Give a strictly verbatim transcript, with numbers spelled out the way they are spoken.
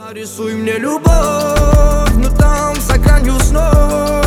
Нарисуй мне любовь, но там за гранью снов.